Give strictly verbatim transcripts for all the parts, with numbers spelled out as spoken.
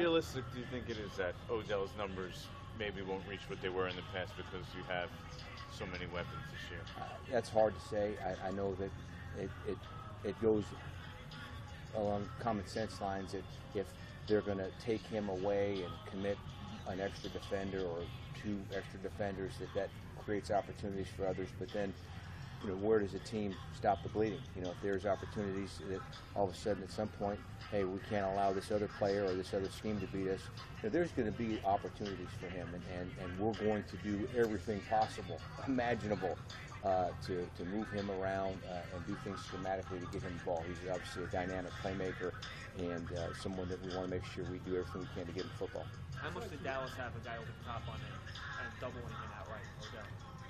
realistic do you think it is that Odell's numbers maybe won't reach what they were in the past because you have so many weapons this year? Uh, that's hard to say. I, I know that it, it it goes along common sense lines that if they're going to take him away and commit an extra defender or two extra defenders, that that creates opportunities for others. But then, you know, where does a team stop the bleeding? You know, if there's opportunities that all of a sudden at some point, hey, we can't allow this other player or this other scheme to beat us, you know, there's going to be opportunities for him, and, and, and we're going to do everything possible, imaginable, uh, to, to move him around uh, and do things schematically to get him the ball. He's obviously a dynamic playmaker and uh, someone that we want to make sure we do everything we can to get him football. How much did Dallas have a guy over the top on him and doubling him outright, Odell?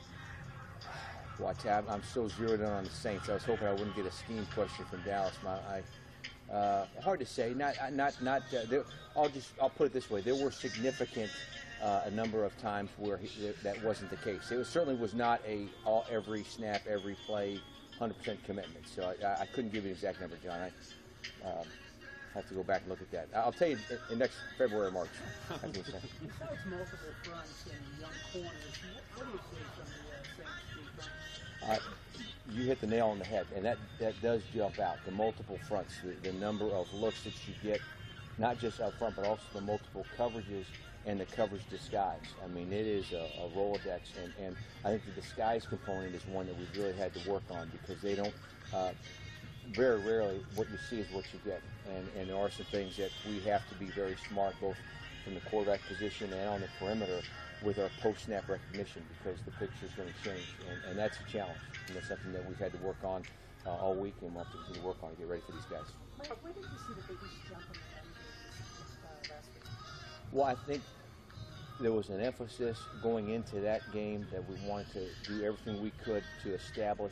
Well, Tab, I'm so zeroed in on the Saints. I was hoping I wouldn't get a scheme question from Dallas. My, I, uh, hard to say. Not, not, not. Uh, there, I'll just, I'll put it this way. There were significant, uh, a number of times where he, that wasn't the case. It was, certainly was not a all every snap, every play, one hundred percent commitment. So I, I couldn't give you an exact number, John. I um, have to go back and look at that. I'll tell you in, in next February or March. I think so. Besides multiple fronts and young corners, what do you see from the uh, Saints defense? Uh, you hit the nail on the head, and that, that does jump out, the multiple fronts, the, the number of looks that you get, not just up front, but also the multiple coverages and the coverage disguise. I mean, it is a, a Rolodex, and, and I think the disguise component is one that we've really had to work on because they don't, uh, very rarely what you see is what you get, and, and there are some things that we have to be very smart, both from the quarterback position and on the perimeter, with our post-snap recognition, because the picture is going to change, and, and that's a challenge, and that's something that we've had to work on uh, all week, and we'll have to continue to work on to get ready for these guys. Mike, where did you see the biggest jump in the run game uh, last week? Well, I think there was an emphasis going into that game that we wanted to do everything we could to establish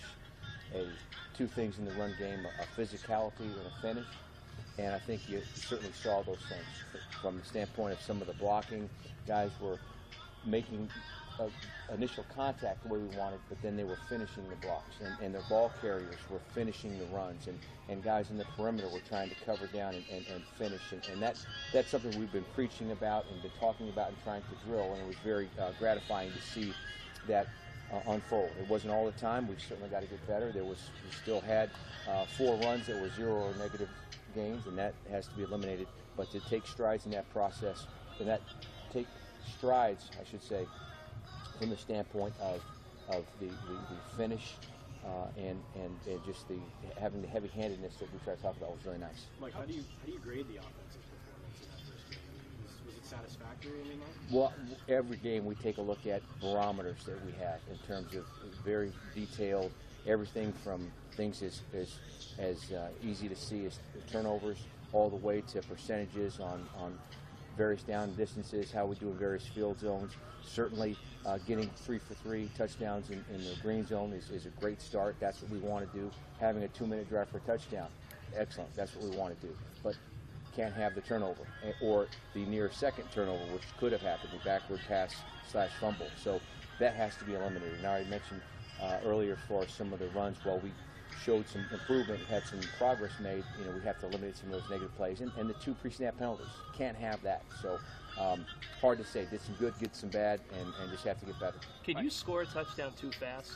a two things in the run game, a, a physicality and a finish, and I think you certainly saw those things from the standpoint of some of the blocking. Guys were making uh, initial contact the way we wanted, but then they were finishing the blocks, and, and their ball carriers were finishing the runs, and, and guys in the perimeter were trying to cover down and, and, and finish, and, and that, that's something we've been preaching about and been talking about and trying to drill, and it was very uh, gratifying to see that uh, unfold. It wasn't all the time. We've certainly got to get better. There was, we still had uh, four runs that were zero or negative gains, and that has to be eliminated, but to take strides in that process, and that take strides, I should say, from the standpoint of of the, the, the finish uh, and, and and just the having the heavy-handedness that we try to talk about was really nice. Mike, how do you how do you grade the offensive performance in that first game? Was, was it satisfactory in the night? Well, every game we take a look at barometers that we have in terms of very detailed, everything from things as as, as uh, easy to see as turnovers, all the way to percentages on on. various down distances, how we do in various field zones. Certainly uh, getting three for three touchdowns in, in the green zone is, is a great start. That's what we want to do. Having a two-minute drive for a touchdown, excellent. That's what we want to do. But can't have the turnover or the near second turnover, which could have happened, the backward pass slash fumble. So that has to be eliminated. Now, I mentioned uh, earlier for some of the runs, while we showed some improvement, had some progress made, you know, we have to eliminate some of those negative plays. And, and the two pre-snap penalties, can't have that. So um, hard to say. Did some good, get some bad, and, and just have to get better. Can you score a touchdown too fast?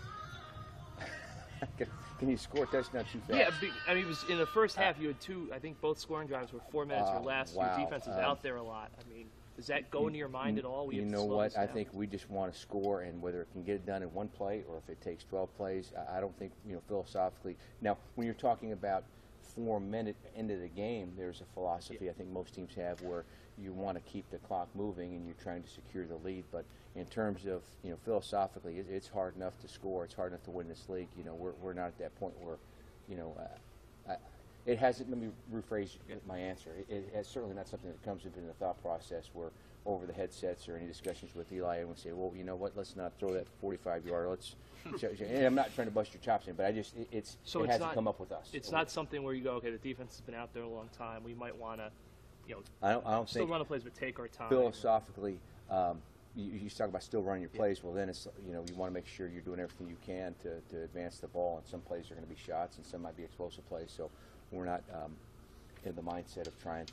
can, can you score a touchdown too fast? Yeah, be, I mean, it was in the first half you had two, I think both scoring drives were four minutes Uh, or less. wow. Your defense is Um, out there a lot. I mean, does that go into your mind at all? We You have to know slow what? this I down? think we just want to score, and whether it can get it done in one play or if it takes twelve plays, I, I don't think, you know, philosophically. Now, when you're talking about four minute into the game, there's a philosophy Yeah. I think most teams have where you want to keep the clock moving and you're trying to secure the lead. But in terms of, you know, philosophically, it, it's hard enough to score. It's hard enough to win this league. You know, we're, we're not at that point where, you know, uh, I, it hasn't, let me rephrase my answer. It, it, it's certainly not something that comes into the thought process where over the headsets or any discussions with Eli, I would say, well, you know what, let's not throw that forty-five yard. Let's, and I'm not trying to bust your chops in, but I just, it, it's, So it it's hasn't not- come up with us. It's not something where you go, okay, the defense has been out there a long time. We might want to, you know, I don't, I don't still think run the plays, but take our time. philosophically, um, you, you talk about still running your plays. Well, then it's, you know, you want to make sure you're doing everything you can to, to advance the ball, and some plays are going to be shots and some might be explosive plays. So we're not um, in the mindset of trying to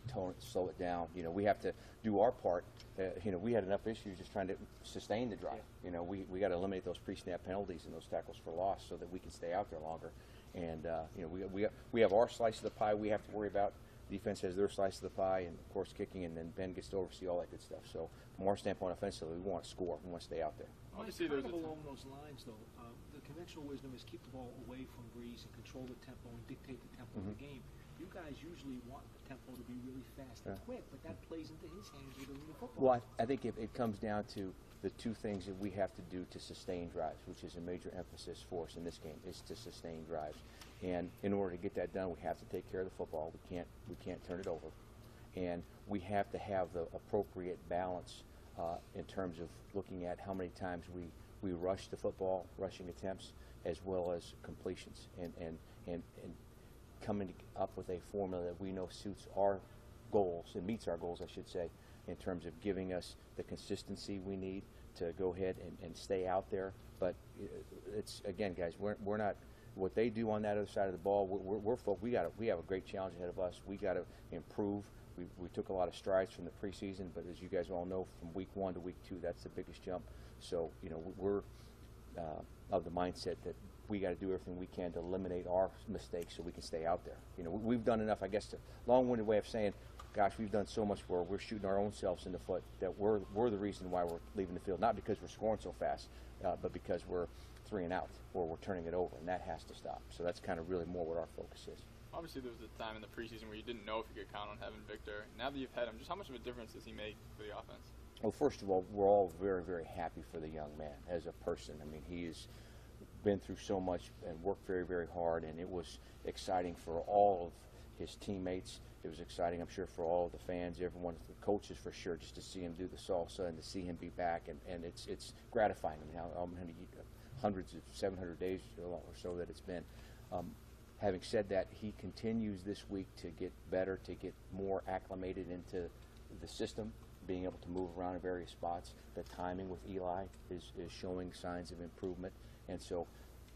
tone it, slow it down. You know, we have to do our part. Uh, you know, we had enough issues just trying to sustain the drive. You know, we, we got to eliminate those pre-snap penalties and those tackles for loss so that we can stay out there longer. And, uh, you know, we, we, we have our slice of the pie we have to worry about. Defense has their slice of the pie, and, of course, kicking, and then Ben gets to oversee all that good stuff. So, from our standpoint, offensively, we want to score. We want to stay out there. Obviously, kind there's of a along those lines, though. Uh, the conventional wisdom is keep the ball away from Breeze and control the tempo and dictate the tempo of the game. You guys usually want the tempo to be really fast and Yeah. quick, but that plays into his hands with the football. Well, I, I think it, it comes down to the two things that we have to do to sustain drives, which is a major emphasis for us in this game, is to sustain drives. And in order to get that done, we have to take care of the football. We can't we can't turn it over, and we have to have the appropriate balance uh, in terms of looking at how many times we we rush the football, rushing attempts, as well as completions, and and and, and coming up with a formula that we know suits our goals and meets our goals, I should say, in terms of giving us the consistency we need to go ahead and, and stay out there. But it's, again, guys, we're, we're not, what they do on that other side of the ball, we're, we're, we're we got we have a great challenge ahead of us. We got to improve. We, we took a lot of strides from the preseason, but as you guys all know, from week one to week two, that's the biggest jump. So, you know, we're uh, of the mindset that we got to do everything we can to eliminate our mistakes so we can stay out there. You know, we, we've done enough, I guess, to, long-winded way of saying, gosh, we've done so much where we're shooting our own selves in the foot that we're, we're the reason why we're leaving the field. Not because we're scoring so fast, uh, but because we're three and out or we're turning it over, and that has to stop. So that's kind of really more what our focus is. Obviously, there was a time in the preseason where you didn't know if you could count on having Victor. Now that you've had him, just how much of a difference does he make for the offense? Well, first of all, we're all very, very happy for the young man as a person. I mean, he has been through so much and worked very, very hard, and it was exciting for all of his teammates. It was exciting, I'm sure, for all of the fans, everyone, the coaches for sure, just to see him do the salsa and to see him be back, and, and it's it's gratifying. I mean, how, how many hundreds of seven hundred days or so that it's been. Um, having said that, he continues this week to get better, to get more acclimated into the system, being able to move around in various spots. The timing with Eli is, is showing signs of improvement. And so,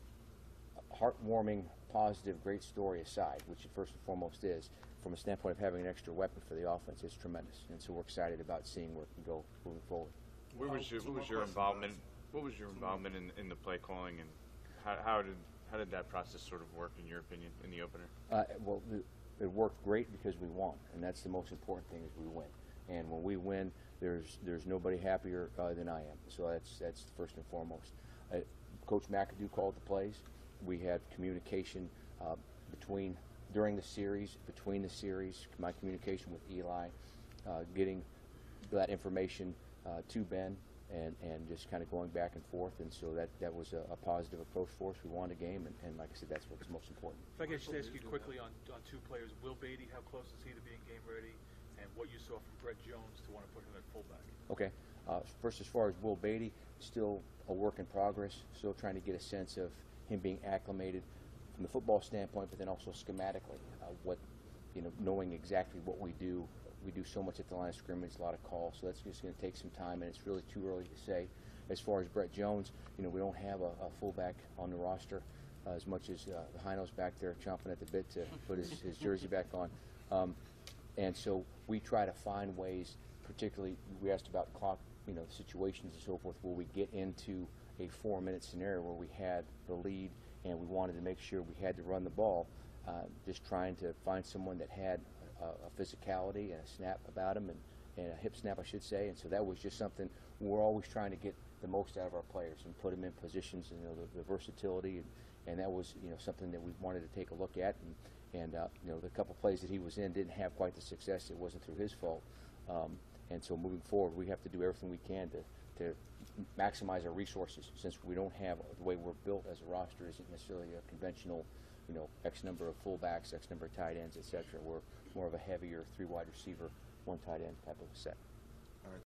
heartwarming, positive, great story aside, which it first and foremost is, from a standpoint of having an extra weapon for the offense, it's tremendous. And so we're excited about seeing where it can go moving forward. Where was your, what was your involvement? What was your involvement in, in the play calling, and how, how did how did that process sort of work, in your opinion, in the opener? Uh, well, it, it worked great because we won, and that's the most important thing, is we win. And when we win, there's there's nobody happier uh, than I am. So that's that's first and foremost. Uh, Coach McAdoo called the plays. We had communication uh, between during the series, between the series, my communication with Eli, uh, getting that information uh, to Ben, and, and just kind of going back and forth. And so that, that was a, a positive approach for us. We won the game, and, and like I said, that's what's most important. If I could just ask you quickly on, on two players, Will Beatty, how close is he to being game ready, and what you saw from Brett Jones to want to put him at fullback? Okay. Uh, first, as far as Will Beatty, still a work in progress, still trying to get a sense of him being acclimated from the football standpoint, but then also schematically, uh, what, you know, knowing exactly what we do. We do so much at the line of scrimmage, a lot of calls, so that's just going to take some time, and it's really too early to say. As far as Brett Jones, you know, we don't have a, a fullback on the roster, uh, as much as uh, the Hino's back there chomping at the bit to put his, his jersey back on. Um, and so we try to find ways, particularly, we asked about clock, you know, situations and so forth, where we get into a four-minute scenario where we had the lead and we wanted to make sure we had to run the ball, uh, just trying to find someone that had a, a physicality and a snap about him, and, and a hip snap, I should say. And so that was just something we're always trying to get the most out of our players and put them in positions, you know, the, the versatility, and, and that was, you know, something that we wanted to take a look at. And, and uh, you know, the couple plays that he was in didn't have quite the success. It wasn't through his fault. Um, and so moving forward, we have to do everything we can to, to maximize our resources, since we don't have, the way we're built as a roster isn't necessarily a conventional, you know, X number of fullbacks, X number of tight ends, et cetera. We're more of a heavier three wide receiver, one tight end type of a set.